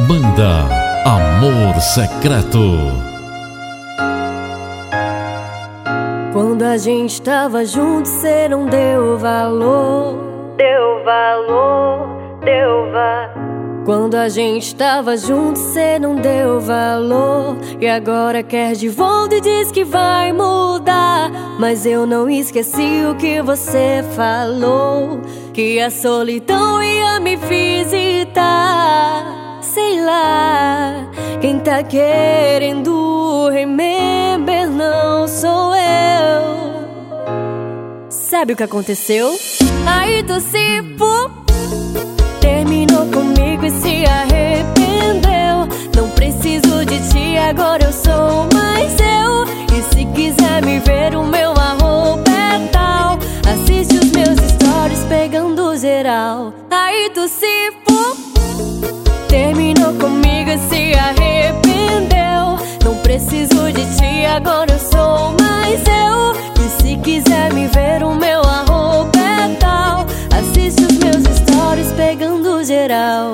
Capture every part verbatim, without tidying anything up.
Banda Amor Secreto. Quando a gente tava junto, cê não deu valor. Deu valor, deu valor. Quando a gente tava junto, cê não deu valor. E agora quer de volta e diz que vai mudar. Mas eu não esqueci o que você falou, que a solidão ia me visitar. Sei lá, quem tá querendo remember não sou eu. Sabe o que aconteceu? Aí tu se fu, terminou comigo e se arrependeu. Não preciso de ti, agora eu sou mais eu. E se quiser me ver, o meu arroba é tal. Assiste os meus stories pegando geral. Aí tu se fu, terminou comigo e se arrependeu. Não preciso de ti, agora eu sou mais eu. E se quiser me ver, o meu arroba é tal. Assiste os meus stories pegando geral.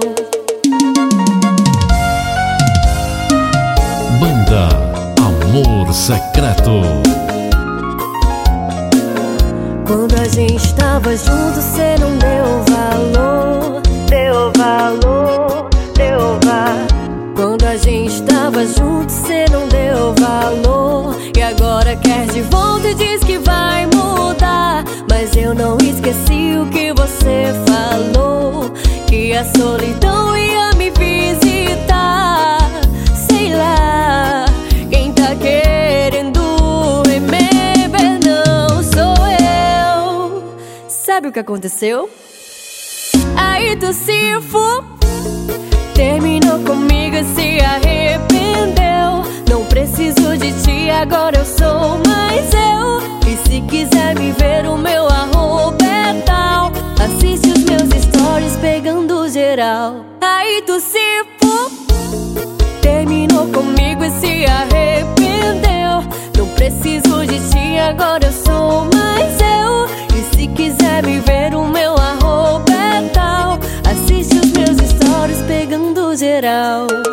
Banda Amor Secreto. Quando a gente tava junto, cê não deu valor. Deu valor, deu valor. Quando a gente tava junto, cê não deu valor. E agora quer de volta e diz que vai mudar. Mas eu não esqueci o que você falou, que a solidão ia me visitar. Sei lá, quem tá querendo remember não sou eu. Sabe o que aconteceu? Aí tu se fu, terminou comigo e se arrependeu. Não preciso de ti, agora eu sou mais eu. E se quiser me ver, o meu arroba é tal. Assiste os meus stories pegando geral. Aí tu se fu, terminou comigo e se arrependeu. Não preciso de ti, agora eu sou mais eu. E se quiser me ver, o meu arroba é tal. Assiste os meus stories pegando geral.